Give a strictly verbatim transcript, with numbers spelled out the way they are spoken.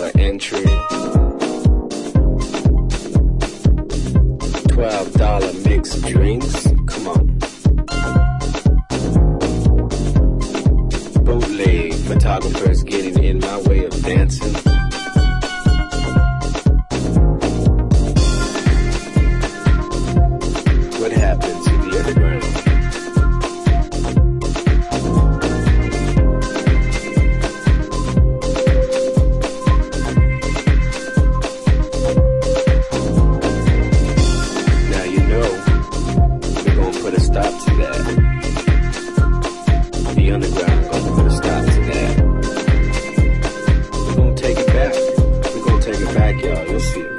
dollar entry, twelve dollar mixed drinks. Come on. Bootleg photographers getting in my way of dancing. What happened to the underground? Now you know we're gonna put a stop to that. The underground gonna put a stop to that. We're gonna take it back. We're gonna take it back, y'all. You'll see.